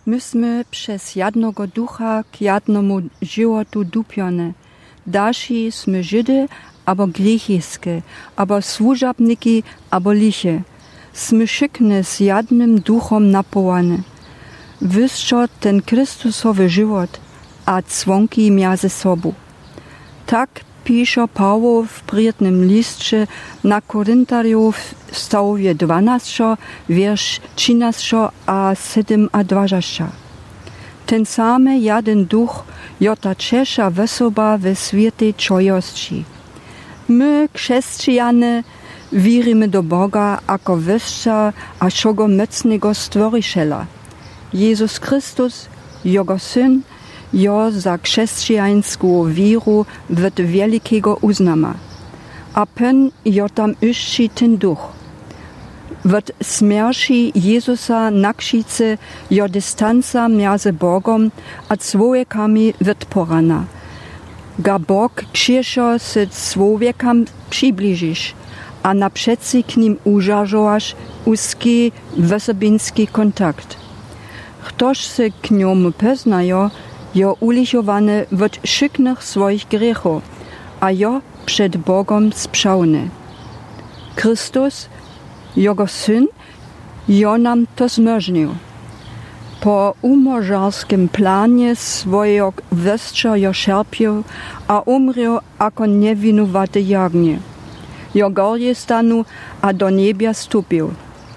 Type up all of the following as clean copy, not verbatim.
Myśmy przez jednego ducha k jednemu żywotu dupione. Dalsi sme Żydy, abo glichiskie, abo służabniki, abo liche. Sme szykne z jednym duchom napowane. Wyszczo ten Chrystusowy żywot, a członki między sobą. Tak pisze Paweł w prijetnym liście na Korintariów w stawie 12, wiersz 13 a 7 a 20. Ten samy jeden duch jota czesza wesoba we świętej czojości. My, chrześcijanie, wierzymy do Boga jako wyższa a czego mocnego stworiciela. Jezus Chrystus, Jego Syn, jo za chrześcijańską wieru wird wielkiego uznama. A pen jo tam iszczy ten duch. Wird smierci Jezusa nakšice jo distanca między Bogom a człowiekami wird porana. Ga Bog krzeszo se człowiekam przybliżysz, a naprzeci k nim użarzowasz uski wesobinski kontakt. Ktoś se k niemu poznajo, jo ulichowany od szyknych swoich grzechów, a jo przed Bogom sprzałny. Chrystus, Jego Syn, jo nam to zmożnił. Po umożarskim planie swojego westra jo szerpił, a umrił jako niewinowaty jagnię. Jo gorje stanu, a do niebia stupił.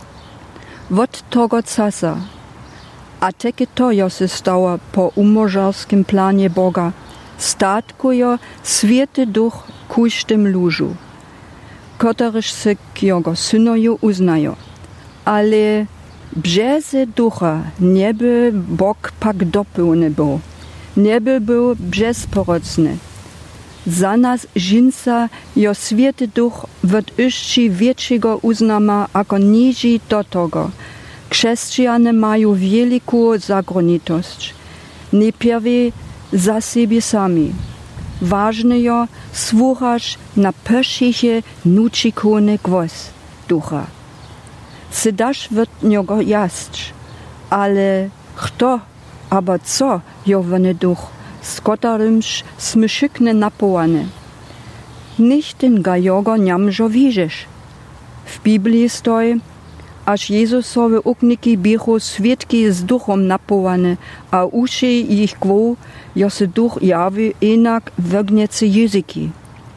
Od tego czasu, a takie to jo se stało po umożarskim planie Boga, statkuje Święty Duch każdym ludziom, któryż se k Jego Synoju uznają. Ale beze ducha nie by Bog pak dopełny był, nie by był bezporocny. Za nas żynca jo Święty Duch wird jeszcze większego uznama jako niżej do tego. Chrześcijanie mają wielką zagonitość. Najpierw za siebie sami. Ważne jo słuchać na pierwszych nučikony głos ducha. Se dasz wird niego jaść, ale kto, abo co jo wony duch, z którymś sme szykne napowane. Nicht ten ga jogo niamżo widzisz. W Biblii stoi, aż Jezusowe ukniki bichu świadki z duchom napowane, a uszy ich gwo, jo se duch jawi enak wogniece języki.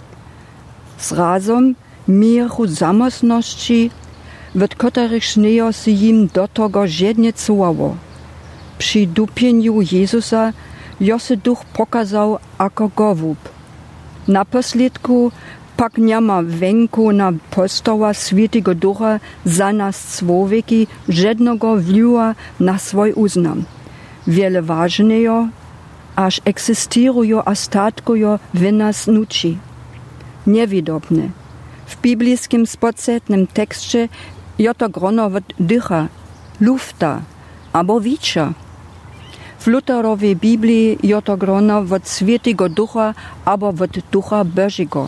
Zrazom mieru zamosności, w których nie se im do tego żadnie cuwało. Przy dupieniu Jezusa jo se duch pokazał jako gowub. Na posljedku pak niama węku na postoła Świętego Ducha za nas człowieki żadnego wpływa na swój uznam. Wiele ważnego, aż egzystują a statkują w nas nuci. Niewidobne. W biblijskim spoczetnym tekście jo to grono od dycha, lufta, abo wicza. W Lutherowej Biblii jo to grono od Świętego Ducha abo od Ducha Bożego.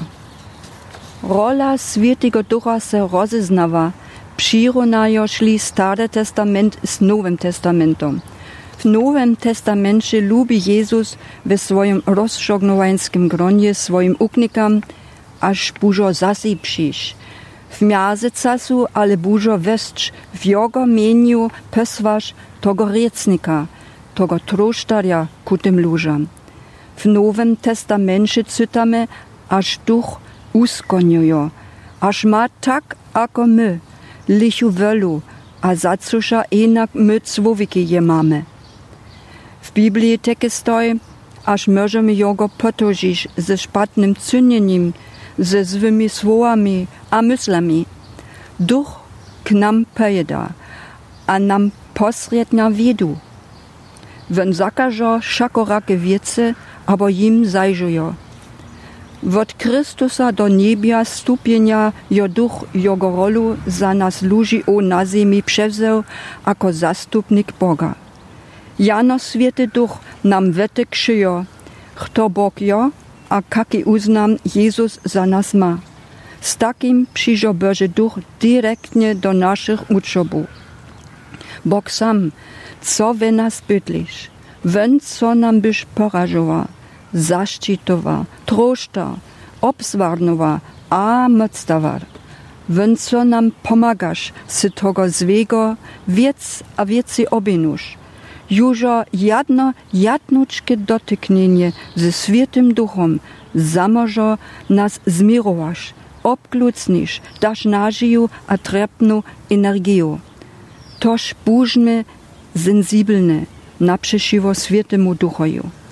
Rola Świętego Ducha se rozeznawa, przyrównano szli Stary Testament z Nowym Testamentem. W Nowym Testamencie lubi Jezus we swoim rozstrzognowańskim gronie swoim uknikam, aż bużo zasi przyjść. W międzyczasu ale bużo westcz w Jego mieniu posłasz tego riecnika, tego trosztarja ku tym ludziom. W Nowym Testamencie czytamy, aż duch uskoniuje, aż ma tak, jako my, lichu wolu, a zacusza enak my człowieki je mamy. W Biblii takie stoi, aż możemy Jego potożyć ze szpatnym czynieniem, ze złymi słowami a myślami. Duch k nam pojeda, a nam posrednia wiedu. Won zakażo szakorakie wiece, abo jim zajżujo. Od Chrystusa do niebia stupienia jo duch Jego rolu za nas ludzi na ziemi przewzał jako zastupnik Boga. Jano Święty Duch nam wete krzyjo, kto Bog jo, a kaki uznam Jezus za nas ma. Z takim przyjdzie Boży Duch direktnie do naszych uczobów. Bog sam, co we nas bydlisz, weń co nam byś porażowa, zaszczytowa, troszta, obswarnowa, a moctawar. Weń co nam pomagasz, sy tego zwiego, wiec a wieci obinusz. Jużo jadnuczkie dotyknienie ze Świętym Duchom zamożo nas zmirowasz, obklucnisz, dasz nażyju a trepnu energię. Toż buźmy sensibelne, naprzeciwo Świętemu Duchoju.